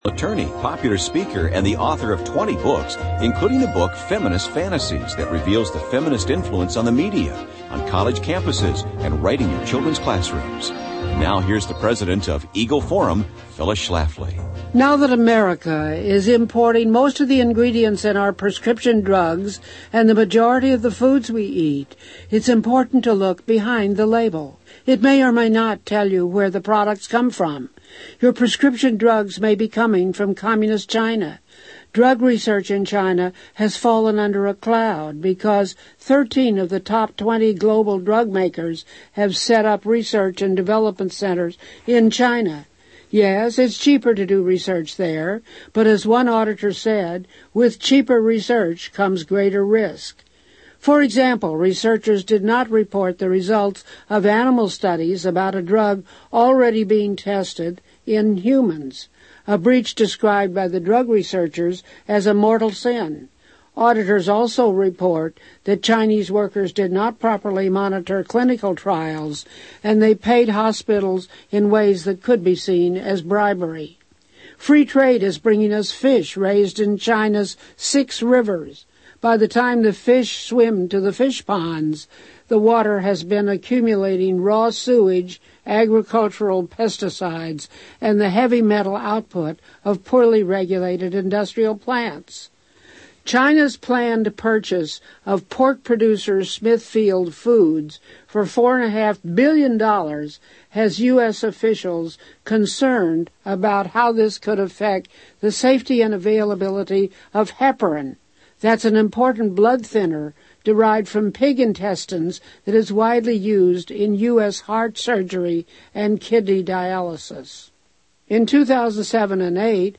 Attorney, popular speaker, and the author of 20 books, including the book Feminist Fantasies that reveals the feminist influence on the media, on college campuses, and right in your children's classrooms. Now here's the president of Eagle Forum, Phyllis Schlafly. Now that America is importing most of the ingredients in our prescription drugs and the majority of the foods we eat, it's important to look behind the label. It may or may not tell you where the products come from. Your prescription drugs may be coming from communist China. Drug research in China has fallen under a cloud because 13 of the top 20 global drug makers have set up research and development centers in China. Yes, it's cheaper to do research there, but as one auditor said, with cheaper research comes greater risk. For example, researchers did not report the results of animal studies about a drug already being tested in humans, a breach described by the drug researchers as a mortal sin. Auditors also report that Chinese workers did not properly monitor clinical trials, and they paid hospitals in ways that could be seen as bribery. Free trade is bringing us fish raised in China's 6 rivers. By the time the fish swim to the fish ponds, the water has been accumulating raw sewage, agricultural pesticides, and the heavy metal output of poorly regulated industrial plants. China's planned purchase of pork producer Smithfield Foods for $4.5 billion has U.S. officials concerned about how this could affect the safety and availability of heparin. That's an important blood thinner derived from pig intestines that is widely used in U.S. heart surgery and kidney dialysis. In 2007 and 2008,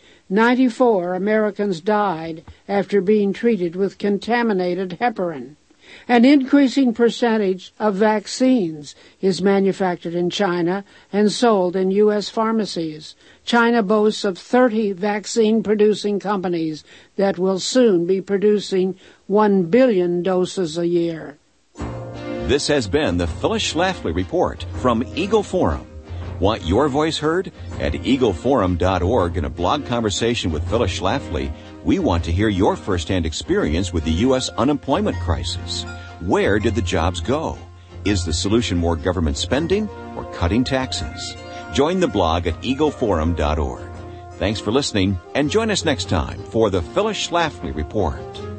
94 Americans died after being treated with contaminated heparin. An increasing percentage of vaccines is manufactured in China and sold in U.S. pharmacies. China boasts of 30 vaccine-producing companies that will soon be producing 1 billion doses a year. This has been the Phyllis Schlafly Report from Eagle Forum. Want your voice heard? At eagleforum.org, in a blog conversation with Phyllis Schlafly, we want to hear your firsthand experience with the U.S. unemployment crisis. Where did the jobs go? Is the solution more government spending or cutting taxes? Join the blog at eagleforum.org. Thanks for listening, and join us next time for the Phyllis Schlafly Report.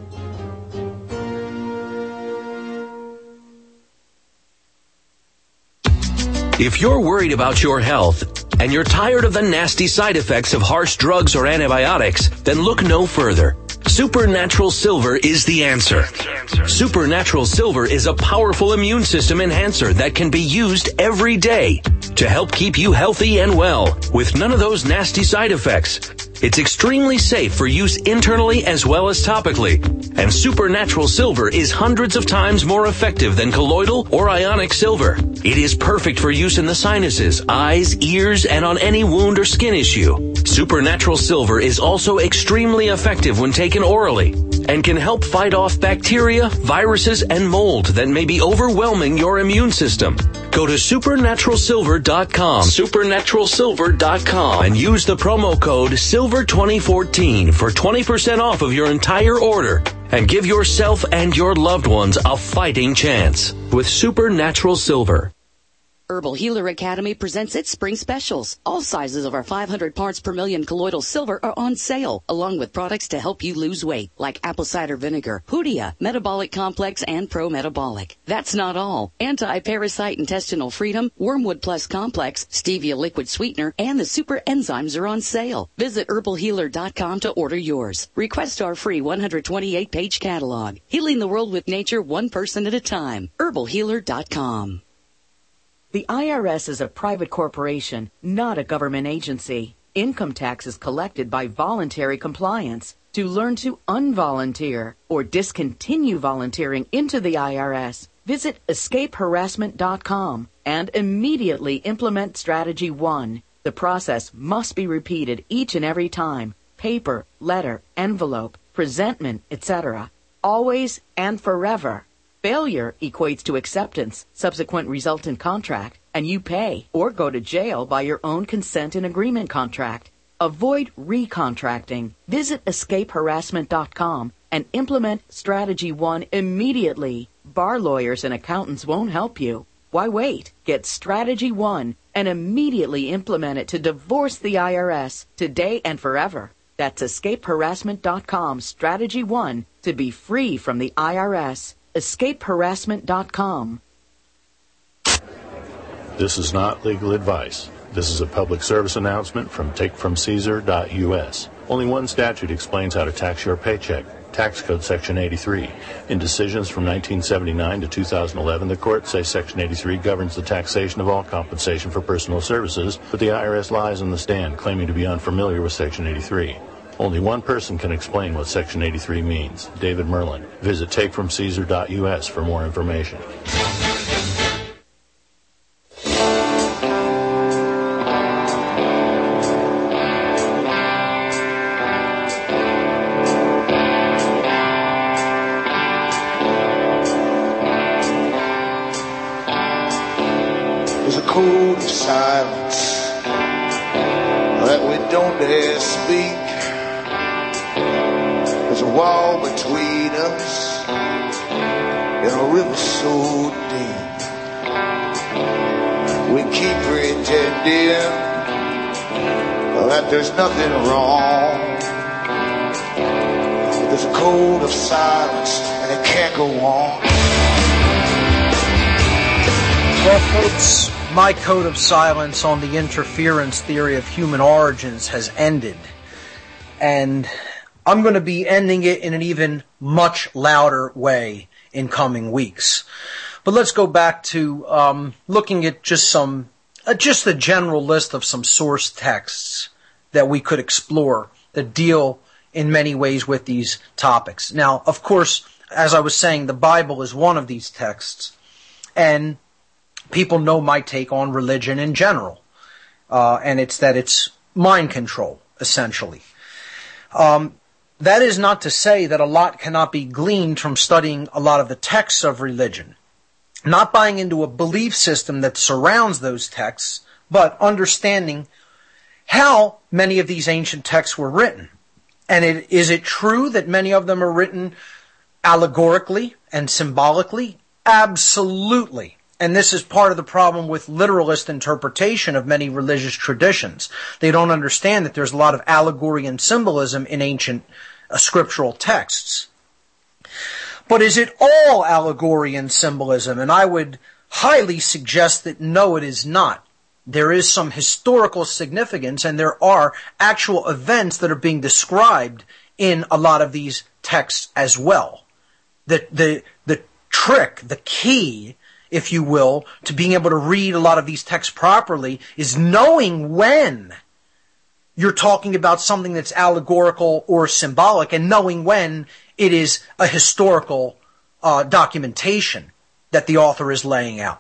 If you're worried about your health and you're tired of the nasty side effects of harsh drugs or antibiotics, then look no further. Supernatural Silver is the answer. Supernatural Silver is a powerful immune system enhancer that can be used every day to help keep you healthy and well with none of those nasty side effects. It's extremely safe for use internally as well as topically. And Supernatural Silver is hundreds of times more effective than colloidal or ionic silver. It is perfect for use in the sinuses, eyes, ears, and on any wound or skin issue. Supernatural Silver is also extremely effective when taken orally and can help fight off bacteria, viruses, and mold that may be overwhelming your immune system. Go to supernaturalsilver.com, supernaturalsilver.com, and use the promo code SILVER2014 for 20% off of your entire order. And give yourself and your loved ones a fighting chance with Supernatural Silver. Herbal Healer Academy presents its spring specials. All sizes of our 500 parts per million colloidal silver are on sale, along with products to help you lose weight, like apple cider vinegar, Hoodia, Metabolic Complex, and Pro Metabolic. That's not all. Anti-Parasite Intestinal Freedom, Wormwood Plus Complex, Stevia Liquid Sweetener, and the Super Enzymes are on sale. Visit herbalhealer.com to order yours. Request our free 128-page catalog. Healing the world with nature, one person at a time. herbalhealer.com. The IRS is a private corporation, not a government agency. Income tax is collected by voluntary compliance. To learn to unvolunteer or discontinue volunteering into the IRS, visit escapeharassment.com and immediately implement Strategy 1. The process must be repeated each and every time. Paper, letter, envelope, presentment, etc. Always and forever. Failure equates to acceptance, subsequent resultant contract, and you pay or go to jail by your own consent and agreement contract. Avoid recontracting. Visit escapeharassment.com and implement Strategy 1 immediately. Bar lawyers and accountants won't help you. Why wait? Get Strategy 1 and immediately implement it to divorce the IRS today and forever. That's escapeharassment.com, Strategy 1, to be free from the IRS. Escapeharassment.com. This is not legal advice. This is a public service announcement from takefromcaesar.us. Only one statute explains how to tax your paycheck. Tax Code Section 83. In decisions from 1979 to 2011, the courts say Section 83 governs the taxation of all compensation for personal services, but the IRS lies on the stand, claiming to be unfamiliar with Section 83. Only one person can explain what Section 83 means, David Merlin. Visit takefromcaesar.us for more information. Code of silence that we don't dare speak. There's a wall between us and a river so deep. We keep pretending that there's nothing wrong. There's a code of silence and it can't go on. Well, folks, my code of silence on the interference theory of human origins has ended. And I'm going to be ending it in an even much louder way in coming weeks. But let's go back to looking at just a general list of some source texts that we could explore that deal in many ways with these topics. Now, of course, as I was saying, the Bible is one of these texts. And people know my take on religion in general, and it's that it's mind control, essentially. That is not to say that a lot cannot be gleaned from studying a lot of the texts of religion. Not buying into a belief system that surrounds those texts, but understanding how many of these ancient texts were written. And is it true that many of them are written allegorically and symbolically? Absolutely. And this is part of the problem with literalist interpretation of many religious traditions. They don't understand that there's a lot of allegory and symbolism in ancient scriptural texts. But is it all allegory and symbolism? And I would highly suggest that no, it is not. There is some historical significance, and there are actual events that are being described in a lot of these texts as well. The trick, the key, if you will, to being able to read a lot of these texts properly is knowing when you're talking about something that's allegorical or symbolic, and knowing when it is a historical documentation that the author is laying out.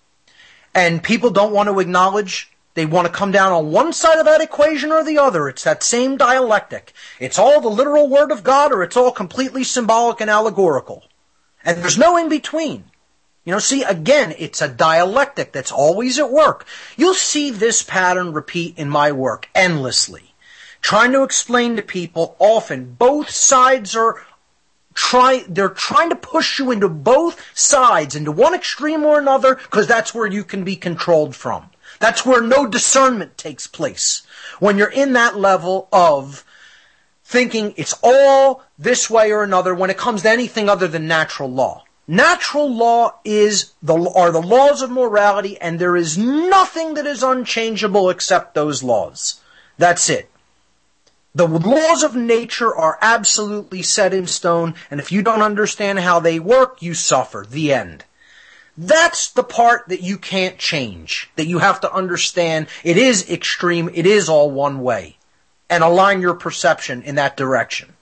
And people don't want to acknowledge, they want to come down on one side of that equation or the other. It's that same dialectic. It's all the literal word of God, or it's all completely symbolic and allegorical. And there's no in between. You know, see, again, it's a dialectic that's always at work. You'll see this pattern repeat in my work endlessly. Trying to explain to people, often both sides they're trying to push you into both sides, into one extreme or another, because that's where you can be controlled from. That's where no discernment takes place. When you're in that level of thinking it's all this way or another when it comes to anything other than natural law. Natural law are the laws of morality, and there is nothing that is unchangeable except those laws. That's it. The laws of nature are absolutely set in stone, and if you don't understand how they work, you suffer. The end. That's the part that you can't change, that you have to understand. It is extreme, it is all one way, and align your perception in that direction.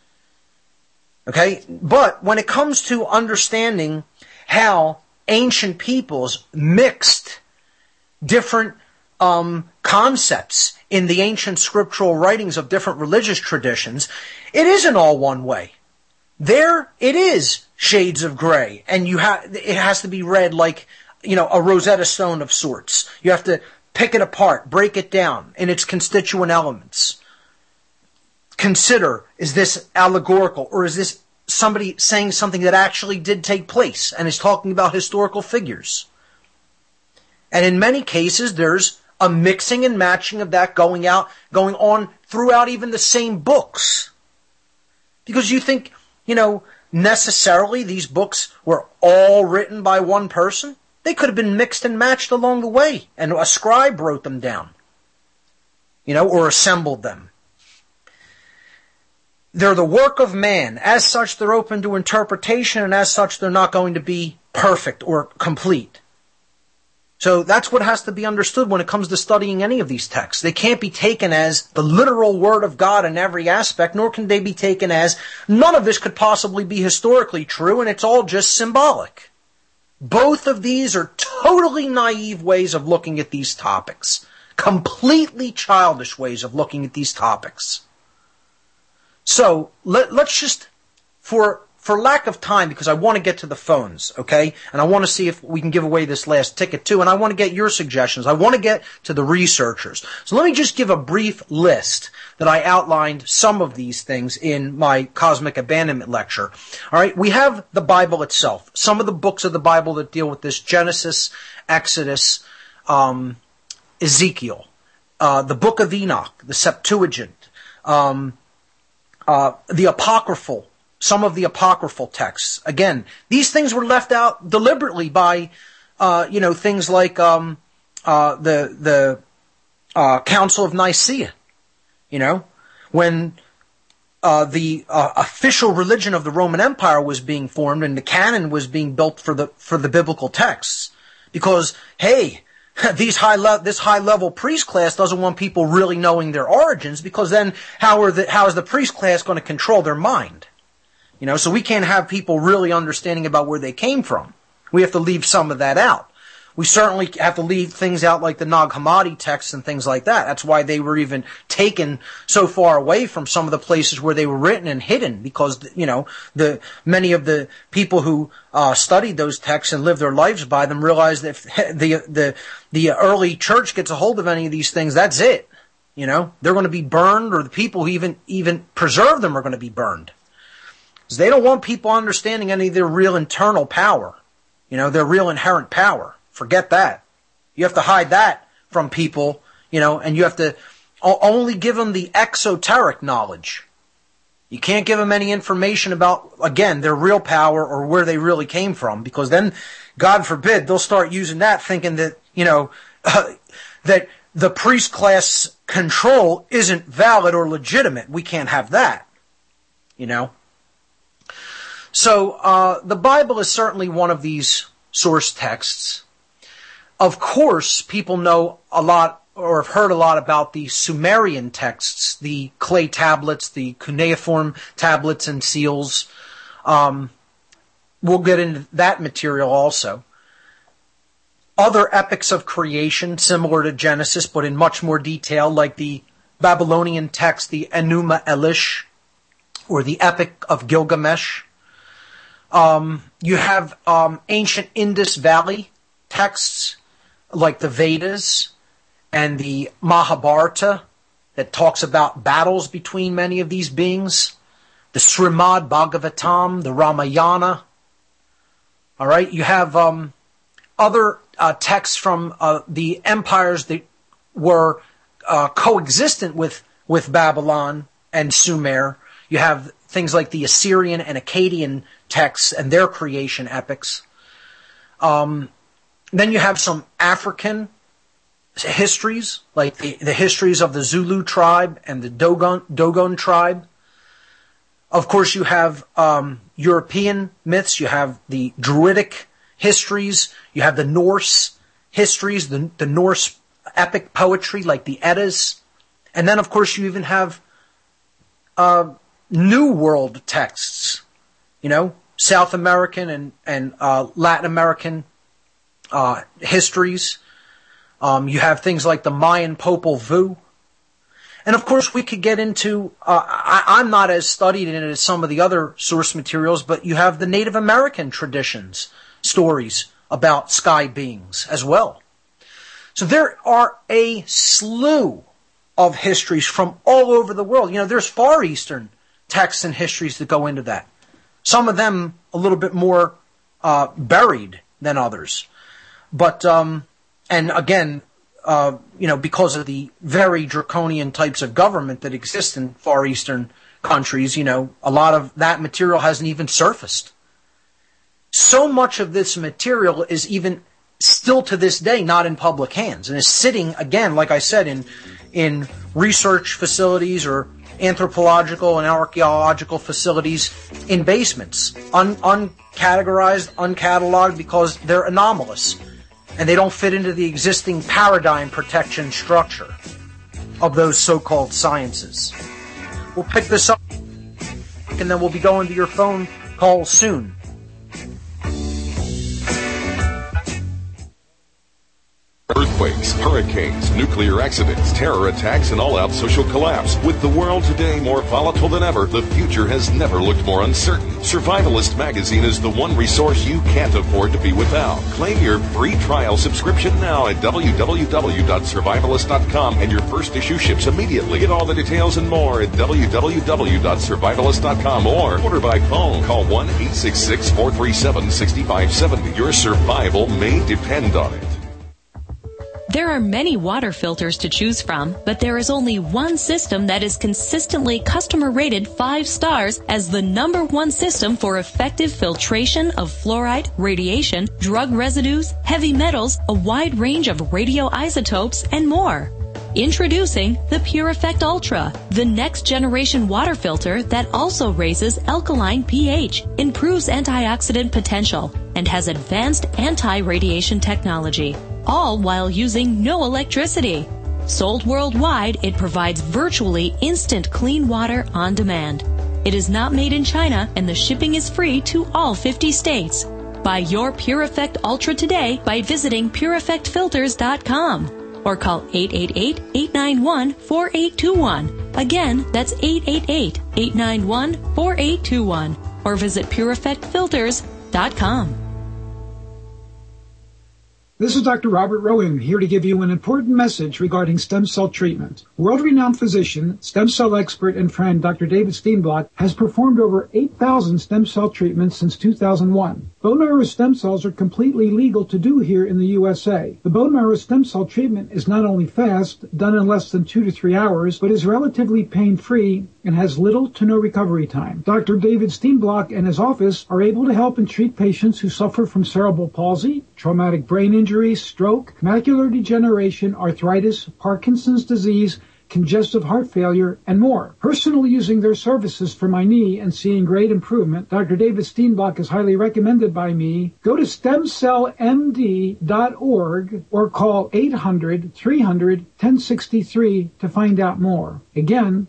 Okay? But when it comes to understanding how ancient peoples mixed different concepts in the ancient scriptural writings of different religious traditions, it isn't all one way. There it is shades of gray, and it has to be read like, a Rosetta Stone of sorts. You have to pick it apart, break it down in its constituent elements. Consider, is this allegorical, or is this somebody saying something that actually did take place and is talking about historical figures? And in many cases, there's a mixing and matching of that going on throughout even the same books. Because you think, necessarily these books were all written by one person? They could have been mixed and matched along the way, and a scribe wrote them down, or assembled them. They're the work of man. As such, they're open to interpretation, and as such, they're not going to be perfect or complete. So that's what has to be understood when it comes to studying any of these texts. They can't be taken as the literal word of God in every aspect, nor can they be taken as none of this could possibly be historically true, and it's all just symbolic. Both of these are totally naive ways of looking at these topics. Completely childish ways of looking at these topics. So, let's just, for lack of time, because I want to get to the phones, okay? And I want to see if we can give away this last ticket too, and I want to get your suggestions. I want to get to the researchers. So let me just give a brief list that I outlined some of these things in my Cosmic Abandonment lecture. Alright, we have the Bible itself. Some of the books of the Bible that deal with this: Genesis, Exodus, Ezekiel, the Book of Enoch, the Septuagint, the Apocryphal, some of the Apocryphal texts. Again, these things were left out deliberately by, things like the Council of Nicaea. When the official religion of the Roman Empire was being formed and the canon was being built for the biblical texts, because hey, this high level priest class doesn't want people really knowing their origins, because then how is the priest class going to control their mind? So we can't have people really understanding about where they came from. We have to leave some of that out. We certainly have to leave things out like the Nag Hammadi texts and things like that. That's why they were even taken so far away from some of the places where they were written and hidden, because, many of the people who studied those texts and lived their lives by them realized that if the early church gets a hold of any of these things, that's it. They're going to be burned, or the people who even preserve them are going to be burned. Because they don't want people understanding any of their real internal power, their real inherent power. Forget that. You have to hide that from people, and you have to only give them the exoteric knowledge. You can't give them any information about, again, their real power or where they really came from, because then, God forbid, they'll start using that thinking that, that the priest class control isn't valid or legitimate. We can't have that, So, the Bible is certainly one of these source texts. Of course, people know a lot or have heard a lot about the Sumerian texts, the clay tablets, the cuneiform tablets and seals. We'll get into that material also. Other epics of creation, similar to Genesis, but in much more detail, like the Babylonian text, the Enuma Elish, or the Epic of Gilgamesh. You have ancient Indus Valley texts, like the Vedas and the Mahabharata, that talks about battles between many of these beings. The Srimad Bhagavatam, the Ramayana. Alright, you have other texts from the empires that were coexistent with Babylon and Sumer. You have things like the Assyrian and Akkadian texts and their creation epics. Then you have some African histories, like the histories of the Zulu tribe and the Dogon tribe. Of course, you have European myths. You have the Druidic histories. You have the Norse histories, the Norse epic poetry, like the Eddas. And then, of course, you even have New World texts, South American and Latin American histories. You have things like the Mayan Popol Vuh. And of course we could get into, I'm not as studied in it as some of the other source materials, but you have the Native American traditions, stories about sky beings as well. So there are a slew of histories from all over the world. There's Far Eastern texts and histories that go into that. Some of them a little bit more buried than others. But, and again, because of the very draconian types of government that exist in Far Eastern countries, a lot of that material hasn't even surfaced. So much of this material is even still to this day not in public hands and is sitting, again, like I said, in research facilities or anthropological and archaeological facilities in basements, uncategorized, uncatalogued, because they're anomalous and they don't fit into the existing paradigm protection structure of those so-called sciences. We'll pick this up and then we'll be going to your phone call soon. Earthquakes, hurricanes, nuclear accidents, terror attacks, and all-out social collapse. With the world today more volatile than ever, the future has never looked more uncertain. Survivalist Magazine is the one resource you can't afford to be without. Claim your free trial subscription now at www.survivalist.com, and your first issue ships immediately. Get all the details and more at www.survivalist.com or order by phone. Call 1-866-437-6570. Your survival may depend on it. There are many water filters to choose from, but there is only one system that is consistently customer rated 5 stars as the #1 system for effective filtration of fluoride, radiation, drug residues, heavy metals, a wide range of radioisotopes, and more. Introducing the Pure Effect Ultra, the next generation water filter that also raises alkaline pH, improves antioxidant potential, and has advanced anti-radiation technology, all while using no electricity. Sold worldwide, it provides virtually instant clean water on demand. It is not made in China, and the shipping is free to all 50 states. Buy your Pure Effect Ultra today by visiting PureEffectFilters.com. or call 888-891-4821. Again, that's 888-891-4821. Or visit PureEffectFilters.com. This is Dr. Robert Rowan here to give you an important message regarding stem cell treatment. World-renowned physician, stem cell expert, and friend Dr. David Steenblock has performed over 8,000 stem cell treatments since 2001. Bone marrow stem cells are completely legal to do here in the USA. The bone marrow stem cell treatment is not only fast, done in less than 2 to 3 hours, but is relatively pain-free and has little to no recovery time. Dr. David Steenblock and his office are able to help and treat patients who suffer from cerebral palsy, traumatic brain injury, stroke, macular degeneration, arthritis, Parkinson's disease, congestive heart failure, and more. Personally using their services for my knee and seeing great improvement, Dr. David Steenblock is highly recommended by me. Go to stemcellmd.org or call 800-300-1063 to find out more. Again,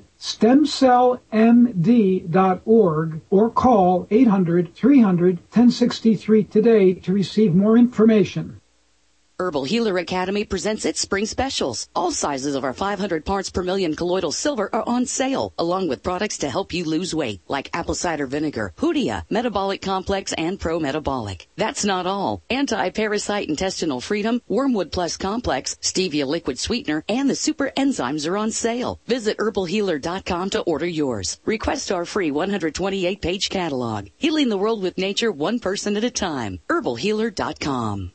stemcellmd.org or call 800-300-1063 today to receive more information. Herbal Healer Academy presents its spring specials. All sizes of our 500 parts per million colloidal silver are on sale, along with products to help you lose weight, like apple cider vinegar, Hoodia, Metabolic Complex, and Pro Metabolic. That's not all. Anti-parasite intestinal freedom, Wormwood Plus Complex, Stevia liquid sweetener, and the super enzymes are on sale. Visit herbalhealer.com to order yours. Request our free 128-page catalog. Healing the world with nature, one person at a time. herbalhealer.com.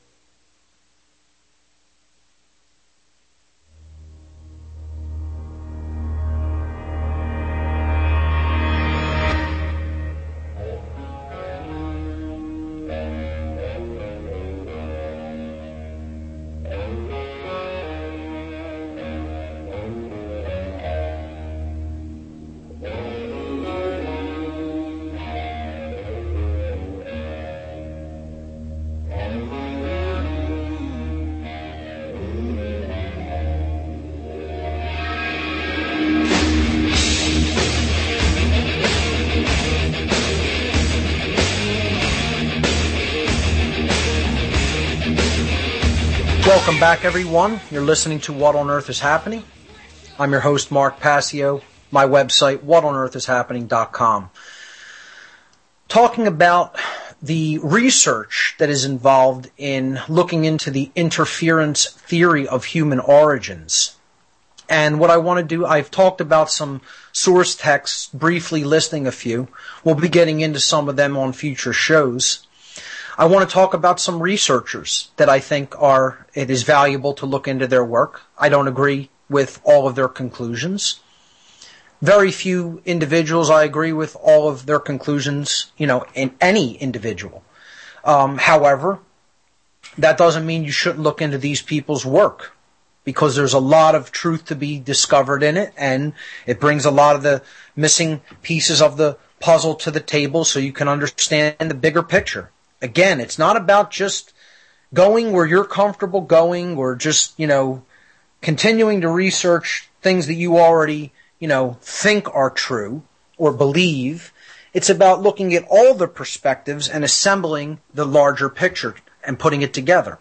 Welcome back, everyone. You're listening to What on Earth is Happening. I'm your host, Mark Passio. My website, whatonearthishappening.com. Talking about the research that is involved in looking into the interference theory of human origins. And what I want to do, I've talked about some source texts, briefly listing a few. We'll be getting into some of them on future shows. I want to talk about some researchers that I think it is valuable to look into their work. I don't agree with all of their conclusions. Very few individuals I agree with all of their conclusions, in any individual. However, that doesn't mean you shouldn't look into these people's work, because there's a lot of truth to be discovered in it, and it brings a lot of the missing pieces of the puzzle to the table so you can understand the bigger picture. Again, it's not about just going where you're comfortable going, or just, continuing to research things that you already, think are true or believe. It's about looking at all the perspectives and assembling the larger picture and putting it together.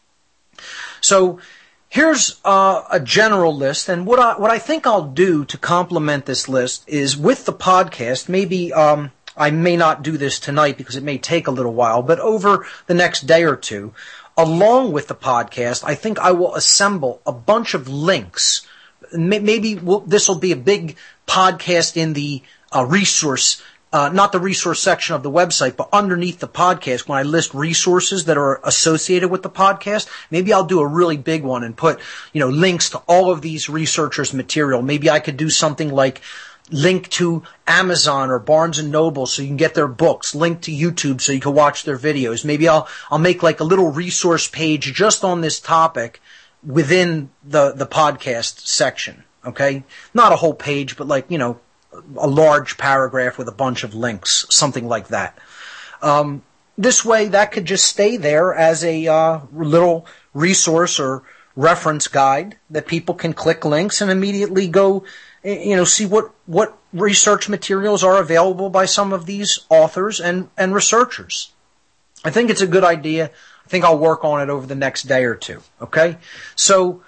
So here's a general list, and what I think I'll do to complement this list is, with the podcast, maybe I may not do this tonight because it may take a little while, but over the next day or two, along with the podcast, I think I will assemble a bunch of links. Maybe this will be a big podcast in the resource, not the resource section of the website, but underneath the podcast, when I list resources that are associated with the podcast. Maybe I'll do a really big one and put, links to all of these researchers' material. Maybe I could do something like link to Amazon or Barnes & Noble so you can get their books, link to YouTube so you can watch their videos. Maybe I'll make like a little resource page just on this topic within the podcast section, okay? Not a whole page, but like, a large paragraph with a bunch of links, something like that. This way, that could just stay there as a little resource or reference guide that people can click links and immediately go, see what research materials are available by some of these authors and researchers. I think it's a good idea. I think I'll work on it over the next day or two, okay? So,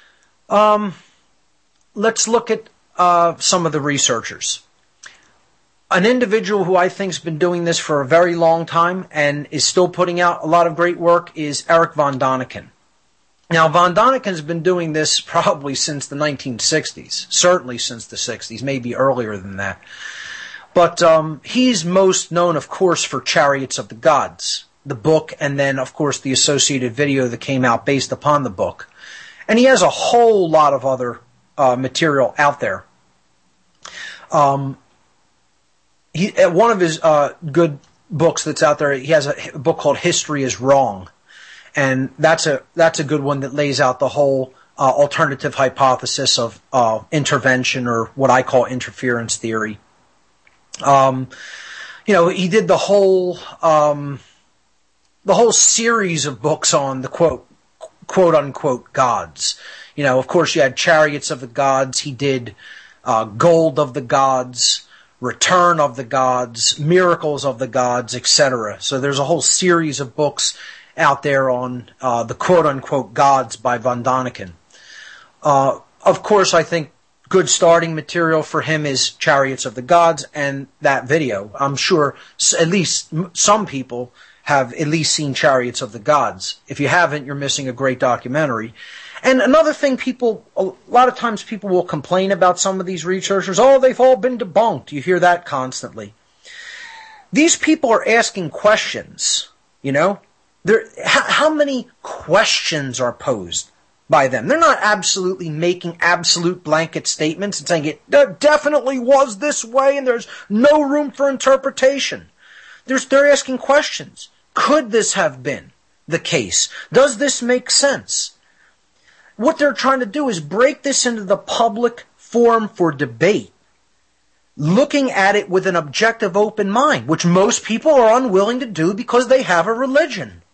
let's look at some of the researchers. An individual who I think has been doing this for a very long time and is still putting out a lot of great work is Erich von Däniken. Now, von Däniken's been doing this probably since the 1960s, certainly since the 60s, maybe earlier than that. But he's most known, of course, for Chariots of the Gods, the book, and then, of course, the associated video that came out based upon the book. And he has a whole lot of other material out there. One of his good books that's out there, he has a book called History is Wrong. And that's a good one that lays out the whole alternative hypothesis of intervention, or what I call interference theory. He did the whole series of books on the quote unquote gods. Of course, you had Chariots of the Gods. He did Gold of the Gods, Return of the Gods, Miracles of the Gods, etc. So there's a whole series of books out there on the quote-unquote gods by von Däniken. Of course, I think good starting material for him is Chariots of the Gods and that video. I'm sure at least some people have at least seen Chariots of the Gods. If you haven't, you're missing a great documentary. And another thing, a lot of times people will complain about some of these researchers. Oh, they've all been debunked. You hear that constantly. These people are asking questions, How many questions are posed by them? They're not absolutely making absolute blanket statements and saying it definitely was this way and there's no room for interpretation. They're asking questions. Could this have been the case? Does this make sense? What they're trying to do is break this into the public forum for debate, looking at it with an objective, open mind, which most people are unwilling to do because they have a religion.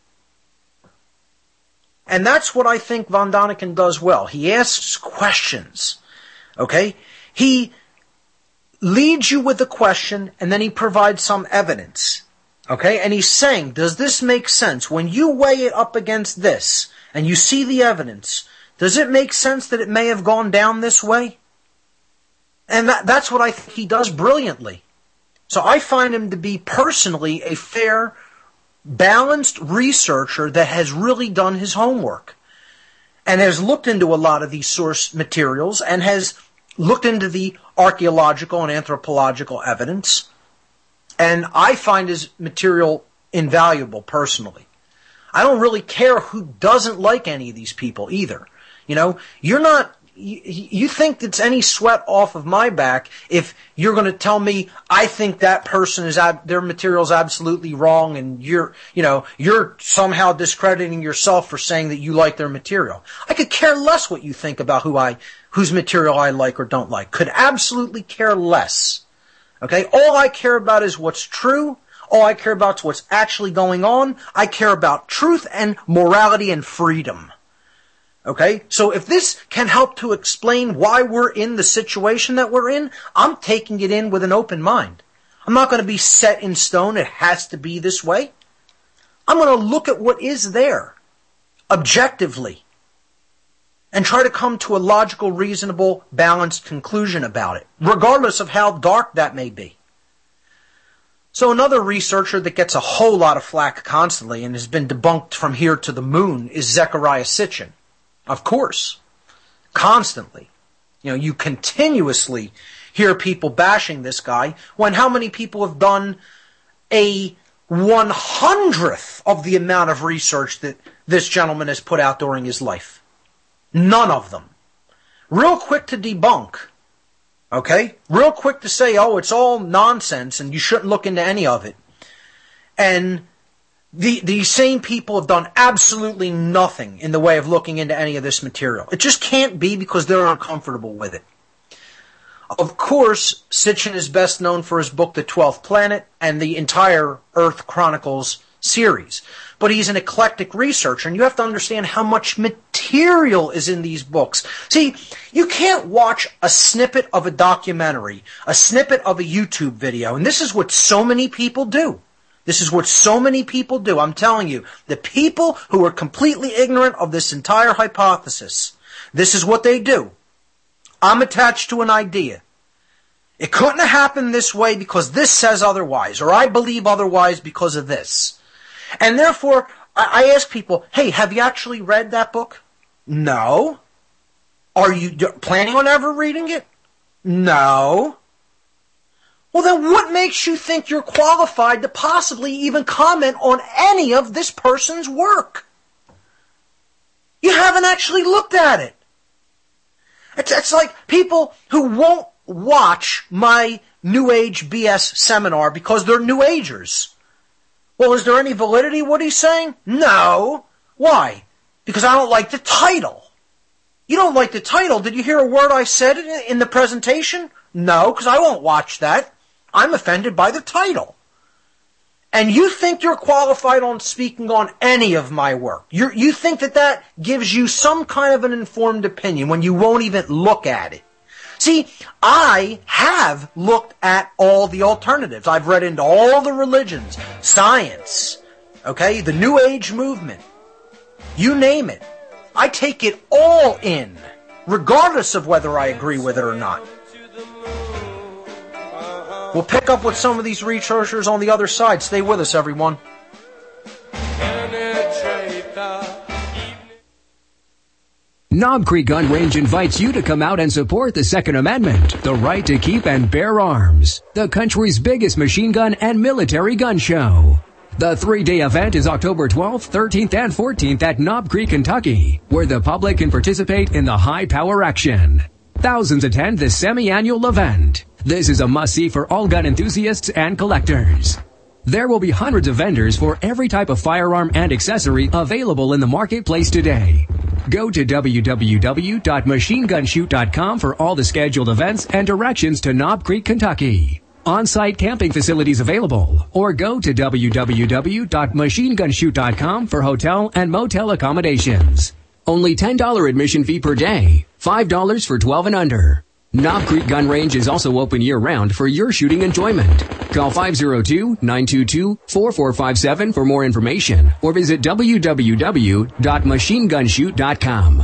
And that's what I think von Däniken does well. He asks questions, okay? He leads you with a question, and then he provides some evidence, okay? And he's saying, does this make sense? When you weigh it up against this, and you see the evidence, does it make sense that it may have gone down this way? And that's what I think he does brilliantly. So I find him to be personally a fair balanced researcher that has really done his homework and has looked into a lot of these source materials and has looked into the archaeological and anthropological evidence. And I find his material invaluable personally. I don't really care who doesn't like any of these people either. You know, you think it's any sweat off of my back if you're going to tell me I think that person their material is absolutely wrong and you're somehow discrediting yourself for saying that you like their material. I could care less what you think about whose material I like or don't like. Could absolutely care less. Okay? All I care about is what's true. All I care about is what's actually going on. I care about truth and morality and freedom. Okay? So if this can help to explain why we're in the situation that we're in, I'm taking it in with an open mind. I'm not going to be set in stone. It has to be this way. I'm going to look at what is there, objectively, and try to come to a logical, reasonable, balanced conclusion about it, regardless of how dark that may be. So another researcher that gets a whole lot of flack constantly and has been debunked from here to the moon is Zecharia Sitchin. Of course. Constantly. You know, you continuously hear people bashing this guy when how many people have done a 100th of the amount of research that this gentleman has put out during his life? None of them. Real quick to debunk. Okay? Real quick to say, oh, it's all nonsense and you shouldn't look into any of it. And these same people have done absolutely nothing in the way of looking into any of this material. It just can't be because they're uncomfortable with it. Of course, Sitchin is best known for his book, The 12th Planet, and the entire Earth Chronicles series. But he's an eclectic researcher, and you have to understand how much material is in these books. See, you can't watch a snippet of a documentary, a snippet of a YouTube video, and this is what so many people do. This is what so many people do. I'm telling you, the people who are completely ignorant of this entire hypothesis, this is what they do. I'm attached to an idea. It couldn't have happened this way because this says otherwise, or I believe otherwise because of this. And therefore, I ask people, hey, have you actually read that book? No. Are you planning on ever reading it? No. Well, then what makes you think you're qualified to possibly even comment on any of this person's work? You haven't actually looked at it. It's like people who won't watch my New Age BS seminar because they're New Agers. Well, is there any validity what he's saying? No. Why? Because I don't like the title. You don't like the title. Did you hear a word I said in the presentation? No, because I won't watch that. I'm offended by the title. And you think you're qualified on speaking on any of my work. You think that gives you some kind of an informed opinion when you won't even look at it. See, I have looked at all the alternatives. I've read into all the religions, science, okay, the New Age movement. You name it. I take it all in, regardless of whether I agree with it or not. We'll pick up with some of these researchers on the other side. Stay with us, everyone. Knob Creek Gun Range invites you to come out and support the Second Amendment, the right to keep and bear arms, the country's biggest machine gun and military gun show. The 3-day event is October 12th, 13th, and 14th at Knob Creek, Kentucky, where the public can participate in the high-power action. Thousands attend this semi-annual event. This is a must-see for all gun enthusiasts and collectors. There will be hundreds of vendors for every type of firearm and accessory available in the marketplace today. Go to www.machinegunshoot.com for all the scheduled events and directions to Knob Creek, Kentucky. On-site camping facilities available, or go to www.machinegunshoot.com for hotel and motel accommodations. Only $10 admission fee per day, $5 for 12 and under. Knob Creek Gun Range is also open year-round for your shooting enjoyment. Call 502-922-4457 for more information, or visit www.machinegunshoot.com.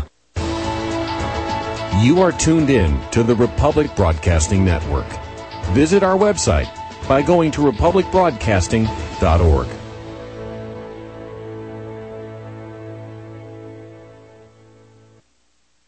You are tuned in to the Republic Broadcasting Network. Visit our website by going to republicbroadcasting.org.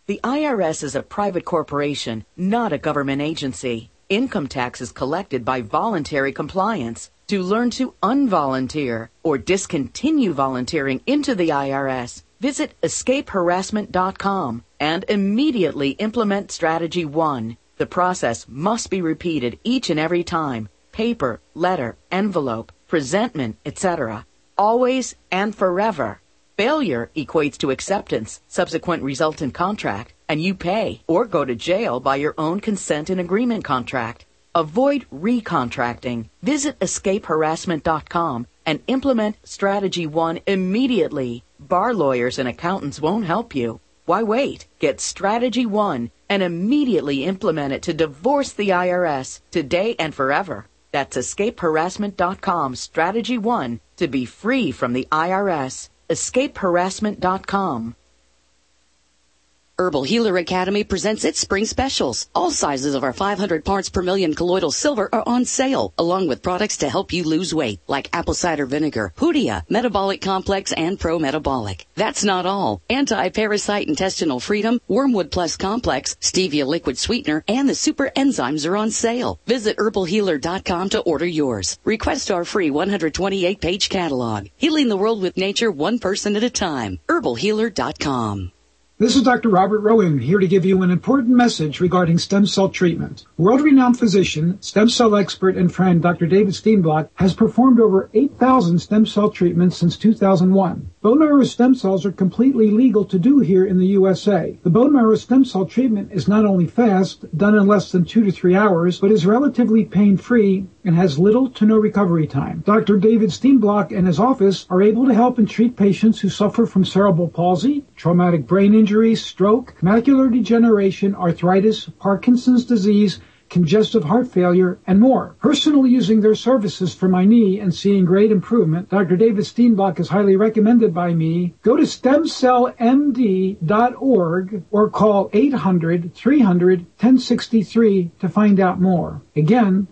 The IRS is a private corporation, not a government agency. Income tax is collected by voluntary compliance. To learn to unvolunteer or discontinue volunteering into the IRS, visit escapeharassment.com and immediately implement Strategy 1. The process must be repeated each and every time. Paper, letter, envelope, presentment, etc. Always and forever. Failure equates to acceptance, subsequent resultant contract, and you pay or go to jail by your own consent and agreement contract. Avoid recontracting. Visit escapeharassment.com and implement Strategy 1 immediately. Bar lawyers and accountants won't help you. Why wait? Get Strategy 1 and immediately implement it to divorce the IRS today and forever. That's escapeharassment.com, Strategy 1, to be free from the IRS. escapeharassment.com. Herbal Healer Academy presents its spring specials. All sizes of our 500 parts per million colloidal silver are on sale, along with products to help you lose weight, like apple cider vinegar, Hoodia, Metabolic Complex, and Pro Metabolic. That's not all. Anti-Parasite Intestinal Freedom, Wormwood Plus Complex, Stevia Liquid Sweetener, and the Super Enzymes are on sale. Visit herbalhealer.com to order yours. Request our free 128-page catalog. Healing the world with nature, one person at a time. herbalhealer.com. This is Dr. Robert Rowan, here to give you an important message regarding stem cell treatment. World-renowned physician, stem cell expert, and friend Dr. David Steenblock has performed over 8,000 stem cell treatments since 2001. Bone marrow stem cells are completely legal to do here in the USA. The bone marrow stem cell treatment is not only fast, done in less than 2 to 3 hours, but is relatively pain-free and has little to no recovery time. Dr. David Steenblock and his office are able to help and treat patients who suffer from cerebral palsy, traumatic brain injury, stroke, macular degeneration, arthritis, Parkinson's disease, congestive heart failure, and more. Personally using their services for my knee and seeing great improvement, Dr. David Steenblock is highly recommended by me. Go to stemcellmd.org or call 800-300-1063 to find out more. Again,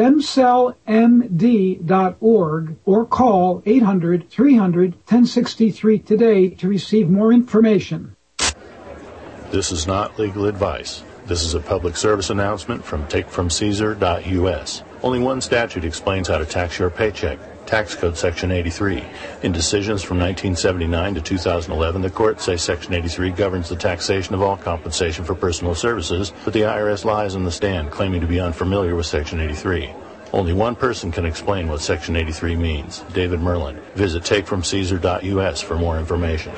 stemcellmd.org or call 800-300-1063 today to receive more information. This is not legal advice. This is a public service announcement from takefromcaesar.us. Only one statute explains how to tax your paycheck. Tax Code Section 83. In decisions from 1979 to 2011, the courts say Section 83 governs the taxation of all compensation for personal services, but the IRS lies on the stand, claiming to be unfamiliar with Section 83. Only one person can explain what Section 83 means, David Merlin. Visit takefromcaesar.us for more information.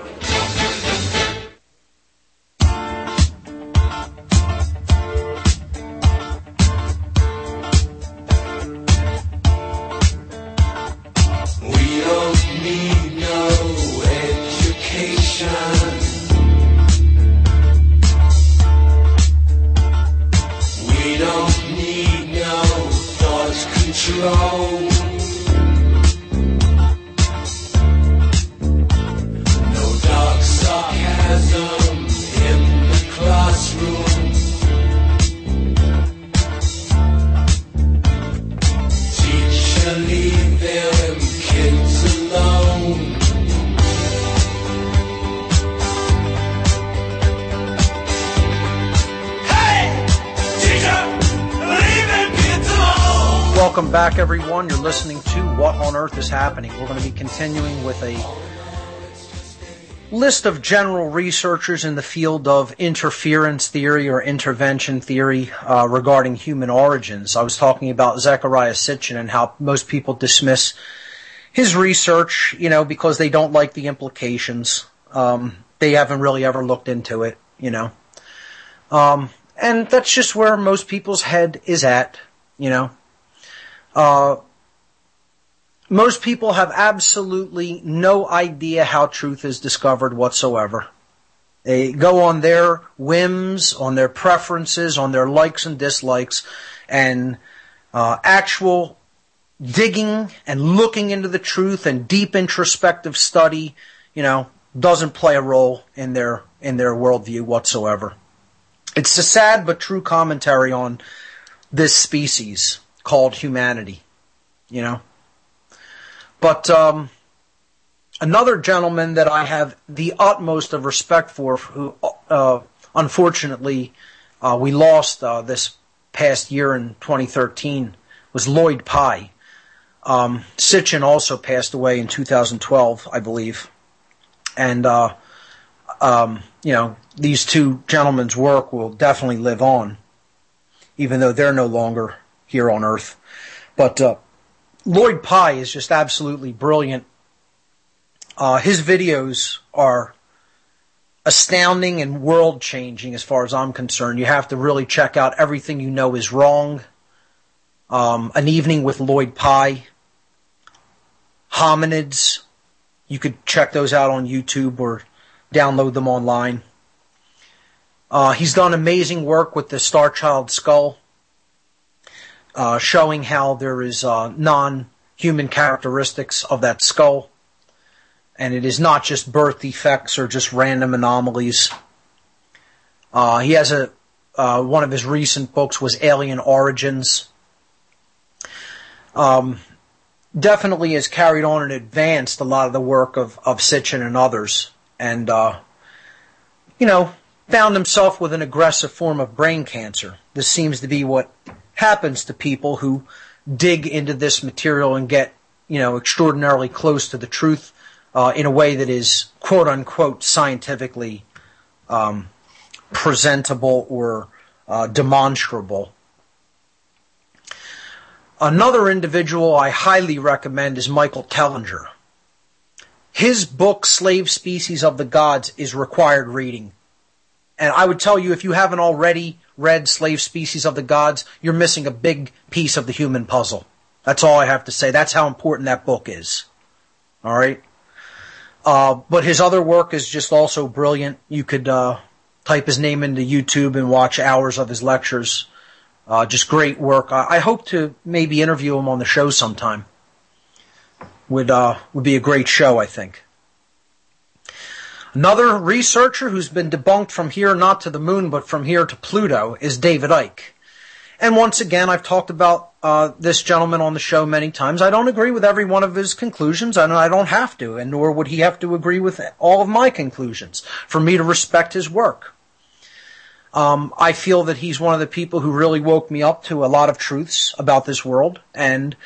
Welcome back, everyone. You're listening to What on Earth is Happening. We're going to be continuing with a list of general researchers in the field of interference theory or intervention theory regarding human origins. I was talking about Zecharia Sitchin and how most people dismiss his research, because they don't like the implications. They haven't really ever looked into it, and that's just where most people's head is at, Most people have absolutely no idea how truth is discovered whatsoever. They go on their whims, on their preferences, on their likes and dislikes, and actual digging and looking into the truth and deep introspective study, doesn't play a role in their worldview whatsoever. It's a sad but true commentary on this species called humanity, But another gentleman that I have the utmost of respect for, who unfortunately, we lost this past year in 2013 was Lloyd Pye. Sitchin also passed away in 2012, I believe. And, these two gentlemen's work will definitely live on, even though they're no longer here on Earth. But Lloyd Pye is just absolutely brilliant. His videos are astounding and world-changing as far as I'm concerned. You have to really check out Everything You Know Is Wrong, An Evening with Lloyd Pye, Hominids. You could check those out on YouTube or download them online. He's done amazing work with the Star Child skull, showing how there is non-human characteristics of that skull. And it is not just birth defects or just random anomalies. He has one of his recent books was Alien Origins. Definitely has carried on and advanced a lot of the work of Sitchin and others. And, found himself with an aggressive form of brain cancer. This seems to be what happens to people who dig into this material and get, extraordinarily close to the truth in a way that is, quote unquote, scientifically presentable or demonstrable. Another individual I highly recommend is Michael Tellinger. His book, Slave Species of the Gods, is required reading. And I would tell you, if you haven't already read Slave Species of the Gods, you're missing a big piece of the human puzzle. That's all I have to say. That's how important that book is. All right? But his other work is just also brilliant. You could type his name into YouTube and watch hours of his lectures. Just great work. I hope to maybe interview him on the show sometime. Would be a great show, I think. Another researcher who's been debunked from here not to the moon but from here to Pluto is David Icke. And once again, I've talked about this gentleman on the show many times. I don't agree with every one of his conclusions, and I don't have to, and nor would he have to agree with all of my conclusions for me to respect his work. I feel that he's one of the people who really woke me up to a lot of truths about this world, and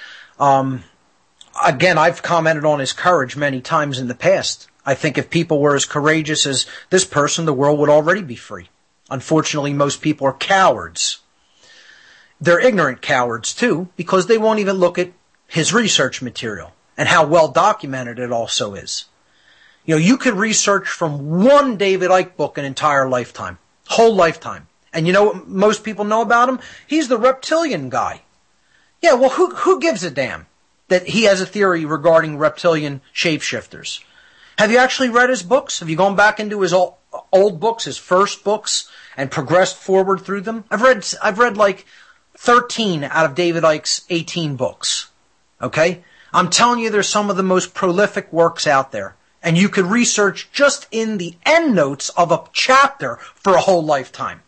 again, I've commented on his courage many times in the past. I think if people were as courageous as this person, the world would already be free. Unfortunately, most people are cowards. They're ignorant cowards, too, because they won't even look at his research material and how well documented it also is. You could research from one David Icke book an entire lifetime, whole lifetime. And you know what most people know about him? He's the reptilian guy. Yeah, well, who gives a damn that he has a theory regarding reptilian shapeshifters? Have you actually read his books? Have you gone back into his old books, his first books, and progressed forward through them? I've read like 13 out of David Icke's 18 books. Okay? I'm telling you, there's some of the most prolific works out there. And you could research just in the endnotes of a chapter for a whole lifetime.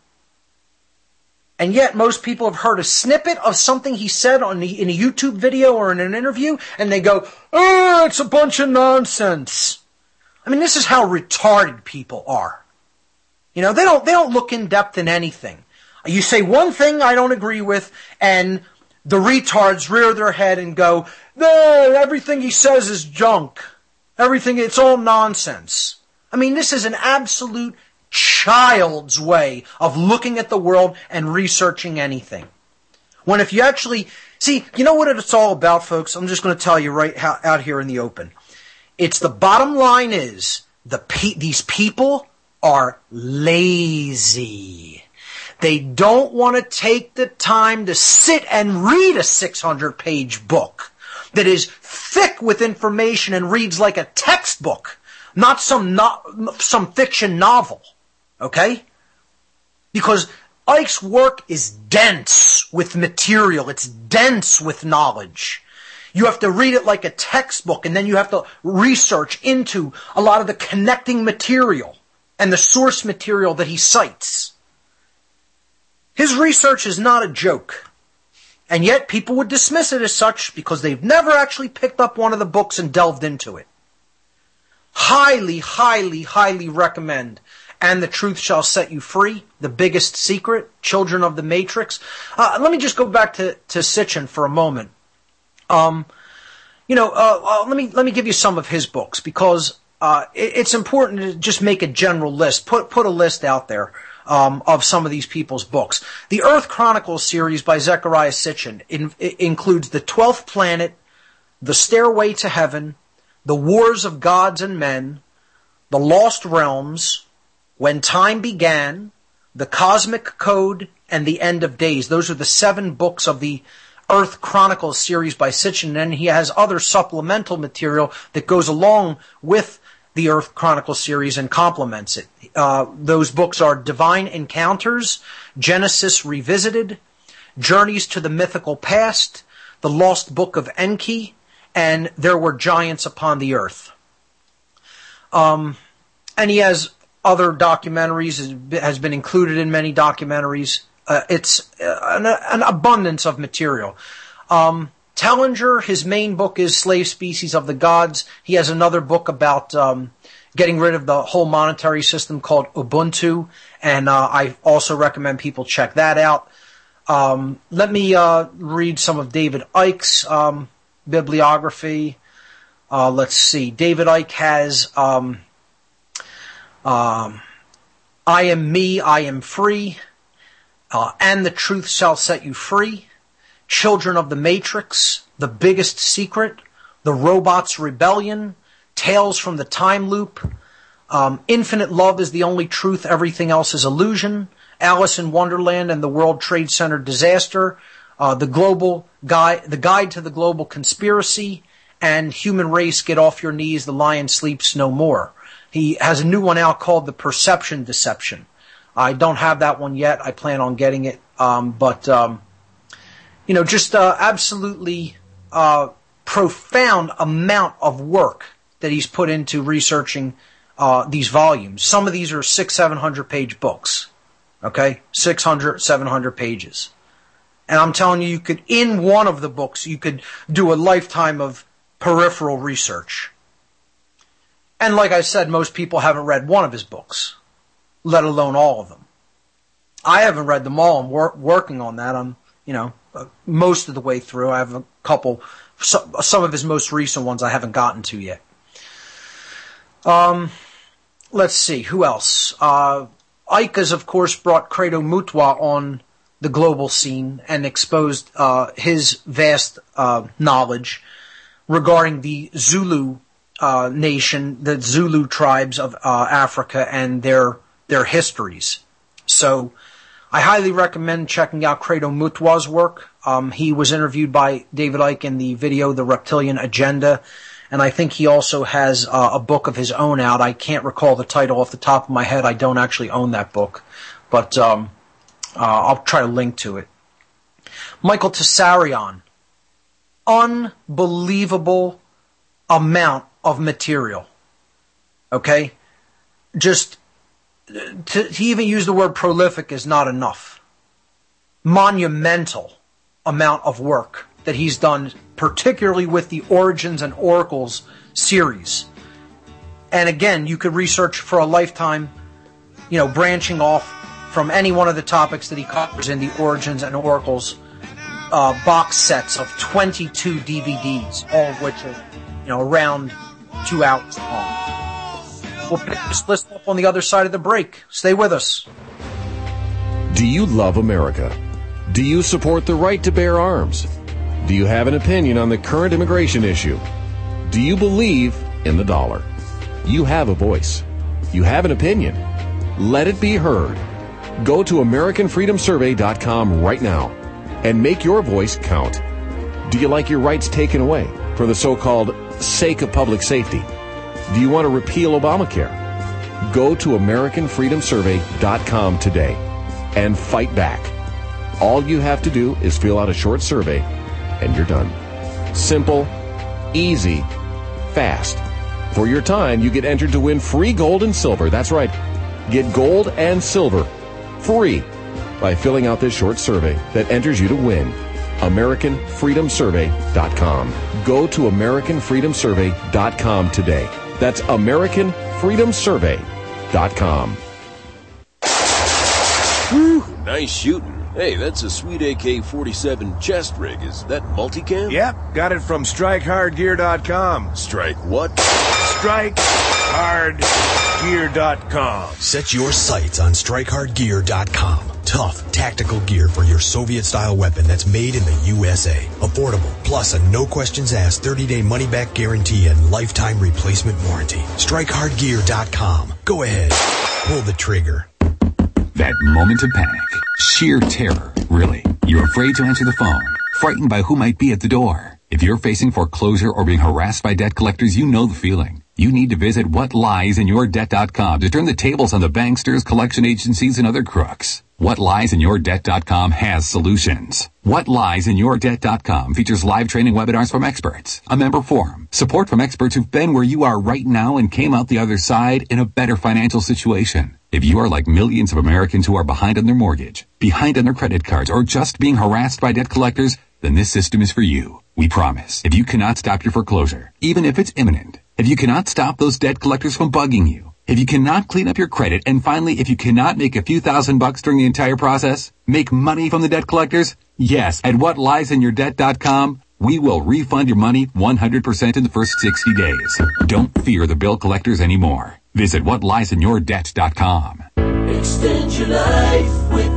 And yet most people have heard a snippet of something he said in a YouTube video or in an interview, and they go, "Oh, it's a bunch of nonsense." I mean, this is how retarded people are. They don't look in depth in anything. You say one thing I don't agree with, and the retards rear their head and go, "No, everything he says is junk. It's all nonsense." I mean, this is an absolute child's way of looking at the world and researching anything. When if you actually, see, you know what it's all about, folks? I'm just going to tell you right out here in the open. It's the bottom line is, these people are lazy. They don't want to take the time to sit and read a 600-page book that is thick with information and reads like a textbook, not some fiction novel. Okay? Because Icke's work is dense with material. It's dense with knowledge. You have to read it like a textbook, and then you have to research into a lot of the connecting material and the source material that he cites. His research is not a joke. And yet people would dismiss it as such because they've never actually picked up one of the books and delved into it. Highly, highly, highly recommend and the Truth Shall Set You Free, The Biggest Secret, Children of the Matrix. Let me just go back to Sitchin for a moment. Let me give you some of his books, because it's important to just make a general list, put a list out there of some of these people's books. The Earth Chronicles series by Zecharia Sitchin includes The 12th Planet, The Stairway to Heaven, The Wars of Gods and Men, The Lost Realms, When Time Began, The Cosmic Code, and The End of Days. Those are the 7 books of the Earth Chronicles series by Sitchin, and he has other supplemental material that goes along with the Earth Chronicles series and complements it. Those books are Divine Encounters, Genesis Revisited, Journeys to the Mythical Past, The Lost Book of Enki, and There Were Giants Upon the Earth. And he has other documentaries, has been included in many documentaries. It's an abundance of material. Tellinger, his main book is Slave Species of the Gods. He has another book about getting rid of the whole monetary system called Ubuntu, and I also recommend people check that out. Let me read some of David Icke's bibliography. Let's see. David Icke has I Am Me, I Am Free, and the Truth Shall Set You Free, Children of the Matrix, The Biggest Secret, The Robot's Rebellion, Tales from the Time Loop, Infinite Love is the Only Truth, Everything Else is Illusion, Alice in Wonderland and the World Trade Center Disaster, The Guide to the Global Conspiracy, and Human Race, Get Off Your Knees, The Lion Sleeps No More. He has a new one out called The Perception Deception. I don't have that one yet. I plan on getting it. Absolutely profound amount of work that he's put into researching these volumes. Some of these are 600-700 page books. Okay? 600-700 pages. And I'm telling you, in one of the books, you could do a lifetime of peripheral research. And like I said, most people haven't read one of his books, let alone all of them. I haven't read them all. I'm working on that. I'm, most of the way through. I have a couple, some of his most recent ones I haven't gotten to yet. Let's see, who else? Icke has, of course, brought Credo Mutwa on the global scene and exposed his vast knowledge regarding the Zulu nation, the Zulu tribes of Africa and their histories. So I highly recommend checking out Credo Mutwa's work. He was interviewed by David Icke in the video The Reptilian Agenda, and I think he also has a book of his own out. I can't recall the title off the top of my head. I don't actually own that book, but I'll try to link to it. Michael Tsarion, unbelievable amount of material. Okay? Just to even use the word prolific is not enough. Monumental amount of work that he's done, particularly with the Origins and Oracles series. And again, you could research for a lifetime, branching off from any one of the topics that he covers in the Origins and Oracles box sets of 22 DVDs, all of which are, around 2 hours long. We'll pick this list up on the other side of the break. Stay with us. Do you love America? Do you support the right to bear arms? Do you have an opinion on the current immigration issue? Do you believe in the dollar? You have a voice. You have an opinion. Let it be heard. Go to AmericanFreedomSurvey.com right now and make your voice count. Do you like your rights taken away for the so-called sake of public safety? Do you want to repeal Obamacare? Go to AmericanFreedomSurvey.com today and fight back. All you have to do is fill out a short survey and you're done. Simple, easy, fast. For your time, you get entered to win free gold and silver. That's right. Get gold and silver free by filling out this short survey that enters you to win. AmericanFreedomSurvey.com. Go to AmericanFreedomSurvey.com today. That's AmericanFreedomSurvey.com. Nice shooting. Hey, that's a sweet AK-47 chest rig. Is that multicam? Yep, got it from StrikeHardGear.com. Strike what? StrikeHardGear.com. Set your sights on StrikeHardGear.com. Tough, tactical gear for your Soviet-style weapon that's made in the USA. Affordable, plus a no-questions-asked 30-day money-back guarantee and lifetime replacement warranty. StrikeHardGear.com. Go ahead. Pull the trigger. That moment of panic. Sheer terror, really. You're afraid to answer the phone. Frightened by who might be at the door. If you're facing foreclosure or being harassed by debt collectors, you know the feeling. You need to visit whatliesinyourdebt.com to turn the tables on the banksters, collection agencies, and other crooks. Whatliesinyourdebt.com has solutions. Whatliesinyourdebt.com features live training webinars from experts, a member forum, support from experts who've been where you are right now and came out the other side in a better financial situation. If you are like millions of Americans who are behind on their mortgage, behind on their credit cards, or just being harassed by debt collectors, then this system is for you. We promise. If you cannot stop your foreclosure, even if it's imminent, if you cannot stop those debt collectors from bugging you, if you cannot clean up your credit, and finally, if you cannot make a few $1,000s during the entire process, make money from the debt collectors, yes, at whatliesinyourdebt.com, we will refund your money 100% in the first 60 days. Don't fear the bill collectors anymore. Visit whatliesinyourdebt.com. Extend your life with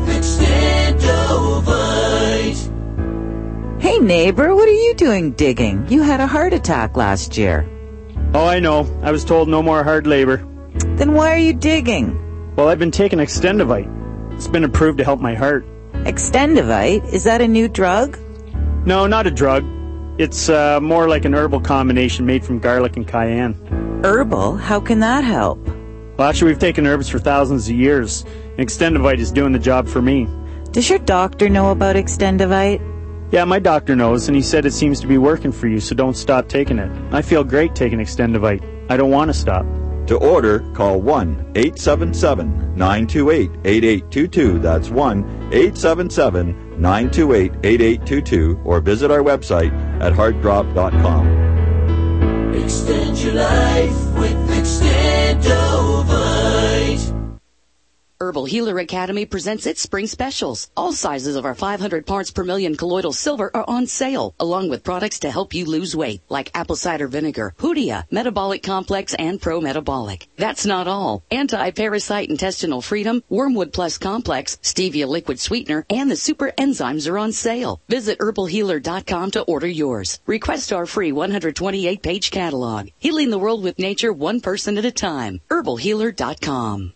Extendovite. Hey neighbor, what are you doing digging? You had a heart attack last year. Oh, I know. I was told no more hard labor. Then why are you digging? Well, I've been taking Extendovite. It's been approved to help my heart. Extendovite? Is that a new drug? No, not a drug. It's more like an herbal combination made from garlic and cayenne. Herbal? How can that help? Well, actually, we've taken herbs for thousands of years. And Extendovite is doing the job for me. Does your doctor know about Extendovite? Yeah, my doctor knows, and he said it seems to be working for you, so don't stop taking it. I feel great taking Extendovite. I don't want to stop. To order, call 1-877-928-8822. That's 1-877-928-8822. Or visit our website at heartdrop.com. Extend your life with Extendovite. Herbal Healer Academy presents its spring specials. All sizes of our 500 parts per million colloidal silver are on sale, along with products to help you lose weight, like apple cider vinegar, Hoodia, Metabolic Complex, and Pro Metabolic. That's not all. Anti-parasite intestinal freedom, Wormwood Plus Complex, Stevia liquid sweetener, and the super enzymes are on sale. Visit herbalhealer.com to order yours. Request our free 128-page catalog. Healing the world with nature, one person at a time. herbalhealer.com.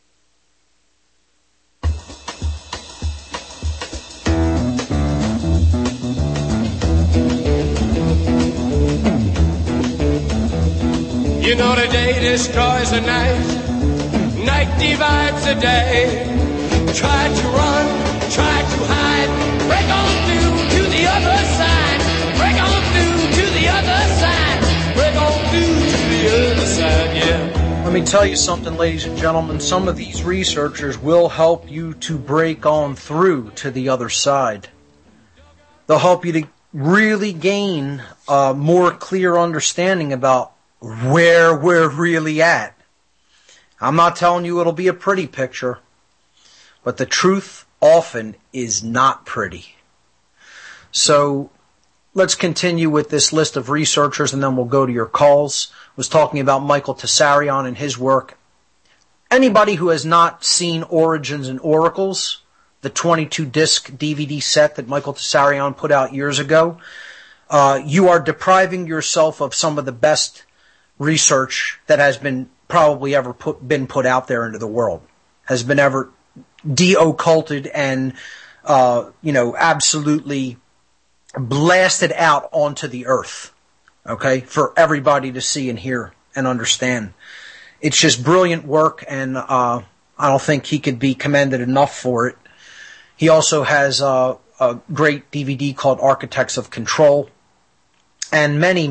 You know the day destroys the night, night divides the day. Try to run, try to hide, break on through to the other side, break on through to the other side, break on through to the other side, yeah. Let me tell you something, ladies and gentlemen. Some of these researchers will help you to break on through to the other side. They'll help you to really gain a more clear understanding about where we're really at. I'm not telling you it'll be a pretty picture, but the truth often is not pretty. So let's continue with this list of researchers, and then we'll go to your calls. I was talking about Michael Tessarion and his work. Anybody who has not seen Origins and Oracles, the 22-disc DVD set that Michael Tessarion put out years ago, you are depriving yourself of some of the best research that has been probably ever been put out there into the world, has been ever de-occulted and absolutely blasted out onto the earth, okay, for everybody to see and hear and understand. It's just brilliant work, and I don't think he could be commended enough for it. He also has a great DVD called Architects of Control, and many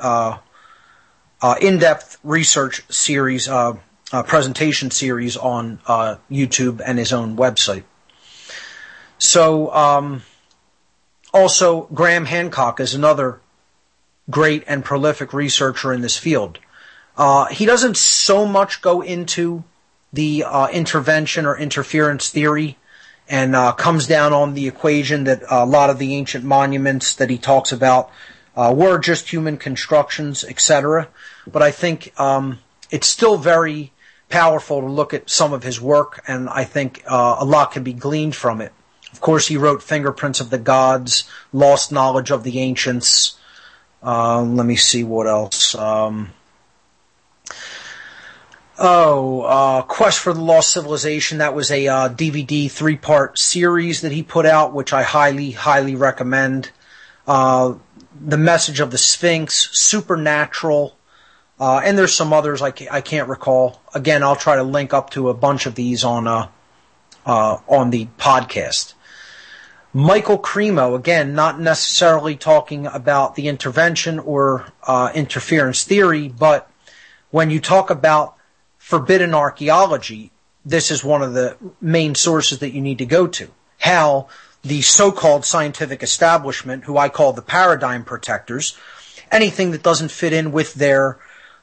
in-depth research series, presentation series on YouTube and his own website. So, also Graham Hancock is another great and prolific researcher in this field. He doesn't so much go into the intervention or interference theory and comes down on the equation that a lot of the ancient monuments that he talks about were just human constructions, etc. But I think it's still very powerful to look at some of his work, and I think a lot can be gleaned from it. Of course, he wrote Fingerprints of the Gods, Lost Knowledge of the Ancients. Let me see what else. Quest for the Lost Civilization. That was a DVD 3-part series that he put out, which I highly, highly recommend. The Message of the Sphinx, Supernatural, and there's some others I can't recall. Again, I'll try to link up to a bunch of these on the podcast. Michael Cremo, again, not necessarily talking about the intervention or interference theory, but when you talk about forbidden archaeology, this is one of the main sources that you need to go to. How the so-called scientific establishment, who I call the paradigm protectors, anything that doesn't fit in with their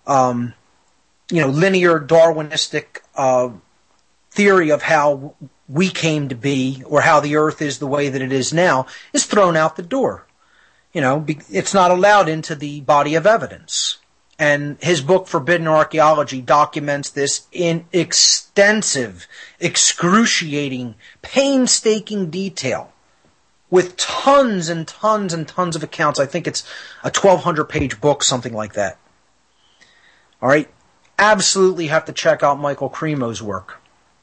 linear Darwinistic theory of how we came to be, or how the earth is the way that it is now, is thrown out the door. It's not allowed into the body of evidence. And his book, Forbidden Archaeology, documents this in extensive, excruciating, painstaking detail, with tons and tons and tons of accounts. I think it's a 1,200-page book, something like that. All right? Absolutely have to check out Michael Cremo's work.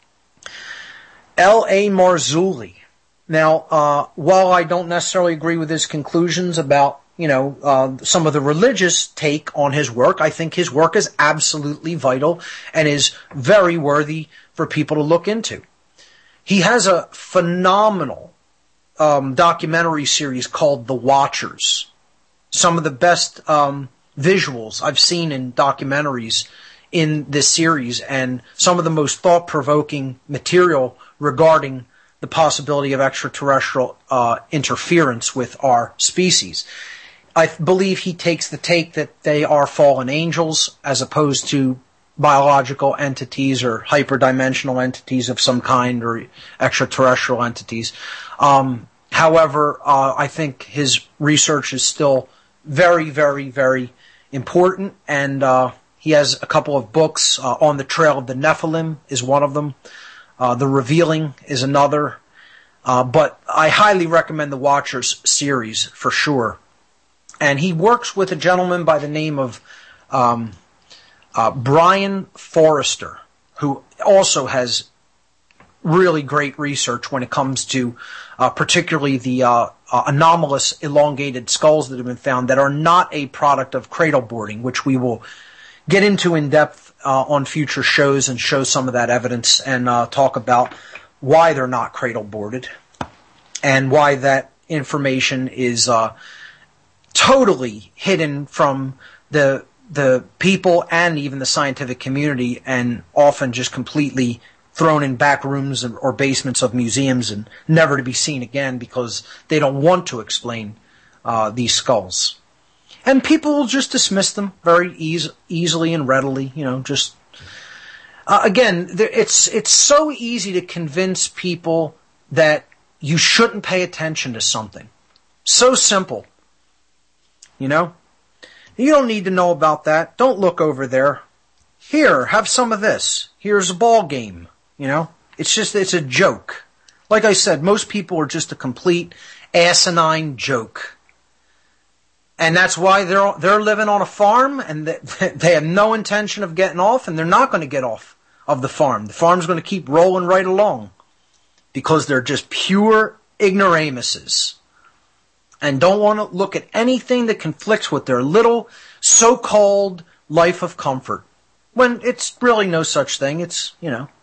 L.A. Marzulli. Now, while I don't necessarily agree with his conclusions about, some of the religious take on his work, I think his work is absolutely vital and is very worthy for people to look into. He has a phenomenal documentary series called The Watchers. Some of the best visuals I've seen in documentaries in this series, and some of the most thought-provoking material regarding the possibility of extraterrestrial interference with our species. I believe he takes the take that they are fallen angels as opposed to biological entities or hyperdimensional entities of some kind, or extraterrestrial entities. However, I think his research is still very, very, very important, and he has a couple of books. On the Trail of the Nephilim is one of them. The Revealing is another. But I highly recommend the Watchers series for sure. And he works with a gentleman by the name of Brian Forrester, who also has really great research when it comes to particularly the anomalous elongated skulls that have been found that are not a product of cradle boarding, which we will get into in depth on future shows and show some of that evidence and talk about why they're not cradle boarded and why that information is totally hidden from the people and even the scientific community, and often just completely thrown in back rooms or basements of museums and never to be seen again because they don't want to explain these skulls. And people will just dismiss them very easily and readily, just... again, it's so easy to convince people that you shouldn't pay attention to something. So simple. You don't need to know about that. Don't look over there. Here, have some of this. Here's a ball game. It's a joke. Like I said, most people are just a complete asinine joke. And that's why they're living on a farm, and they have no intention of getting off, and they're not going to get off of the farm. The farm's going to keep rolling right along because they're just pure ignoramuses and don't want to look at anything that conflicts with their little so-called life of comfort, when it's really no such thing. It's,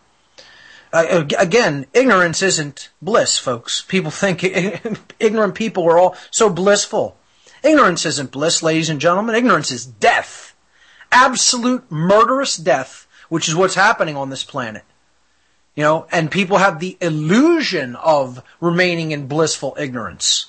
again, ignorance isn't bliss, folks. People think ignorant people are all so blissful. Ignorance isn't bliss, ladies and gentlemen. Ignorance is death. Absolute murderous death, which is what's happening on this planet. And people have the illusion of remaining in blissful ignorance.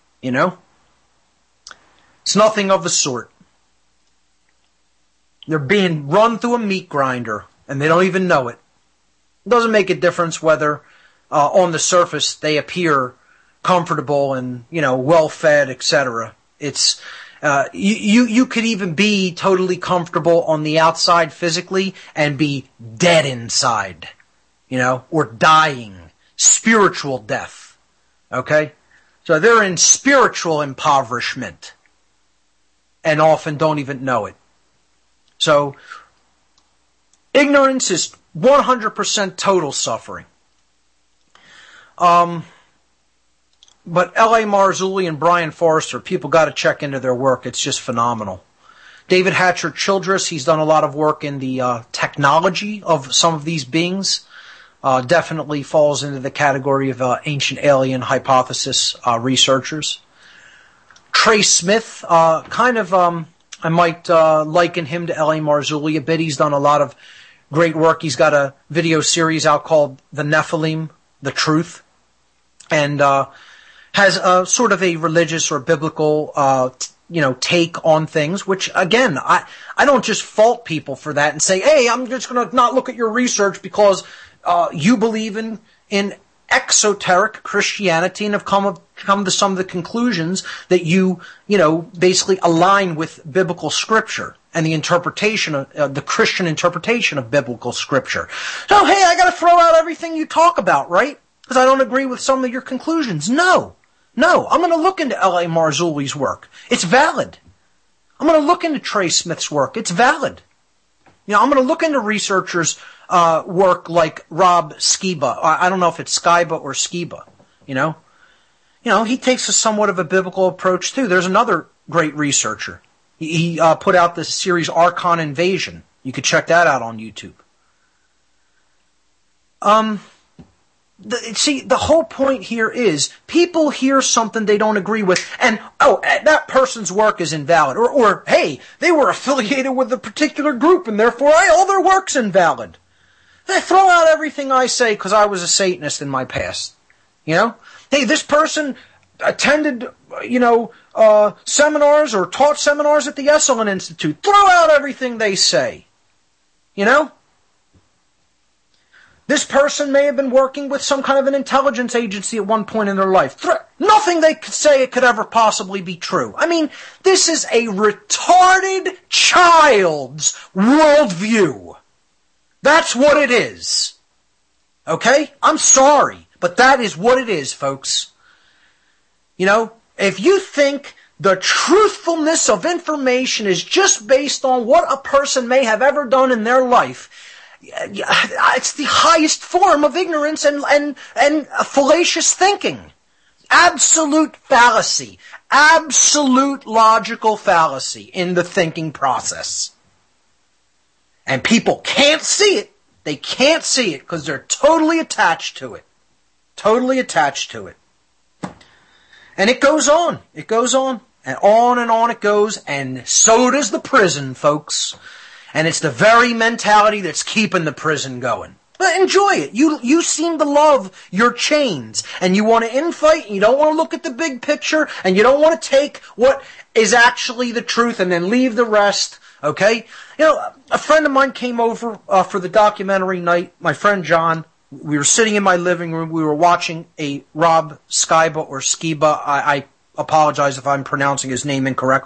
It's nothing of the sort. They're being run through a meat grinder, and they don't even know it. It doesn't make a difference whether on the surface they appear comfortable and, well-fed, etc. It's, you could even be totally comfortable on the outside physically and be dead inside, or dying. Spiritual death. Okay? So they're in spiritual impoverishment and often don't even know it. So ignorance is 100% total suffering. But L.A. Marzulli and Brian Forrester, people got to check into their work. It's just phenomenal. David Hatcher Childress, he's done a lot of work in the technology of some of these beings. Definitely falls into the category of ancient alien hypothesis researchers. Trey Smith, I might liken him to L.A. Marzulli a bit. He's done a lot of great work. He's got a video series out called The Nephilim, The Truth, and has a sort of a religious or biblical take on things, which, again, I don't just fault people for that and say, hey, I'm just going to not look at your research because you believe in exoteric Christianity and have come to some of the conclusions that you basically align with biblical scripture and the interpretation of the Christian interpretation of biblical scripture. So, hey, I got to throw out everything you talk about, right? Because I don't agree with some of your conclusions. No, I'm going to look into L.A. Marzulli's work. It's valid. I'm going to look into Trey Smith's work. It's valid. I'm going to look into researchers' work like Rob Skiba. I don't know if it's Skiba or Skiba. He takes a somewhat of a biblical approach too. There's another great researcher. He put out this series Archon Invasion. You could check that out on YouTube. The whole point here is people hear something they don't agree with, and that person's work is invalid, or hey, they were affiliated with a particular group, and therefore all their work's invalid. They throw out everything I say because I was a Satanist in my past. Hey, this person attended, seminars or taught seminars at the Esalen Institute. Throw out everything they say. This person may have been working with some kind of an intelligence agency at one point in their life. Nothing they could say it could ever possibly be true. I mean, this is a retarded child's worldview. That's what it is. Okay? I'm sorry, but that is what it is, folks. If you think the truthfulness of information is just based on what a person may have ever done in their life, it's the highest form of ignorance and fallacious thinking. Absolute fallacy. Absolute logical fallacy in the thinking process. And people can't see it. They can't see it because they're totally attached to it. Totally attached to it. And it goes on. It goes on. And on it goes. And so does the prison, folks. And it's the very mentality that's keeping the prison going. But enjoy it. You seem to love your chains. And you want to infight. And you don't want to look at the big picture. And you don't want to take what is actually the truth and then leave the rest. Okay? A friend of mine came over for the documentary night. My friend John. We were sitting in my living room. We were watching a Rob Skiba or Skiba. I apologize if I'm pronouncing his name incorrectly.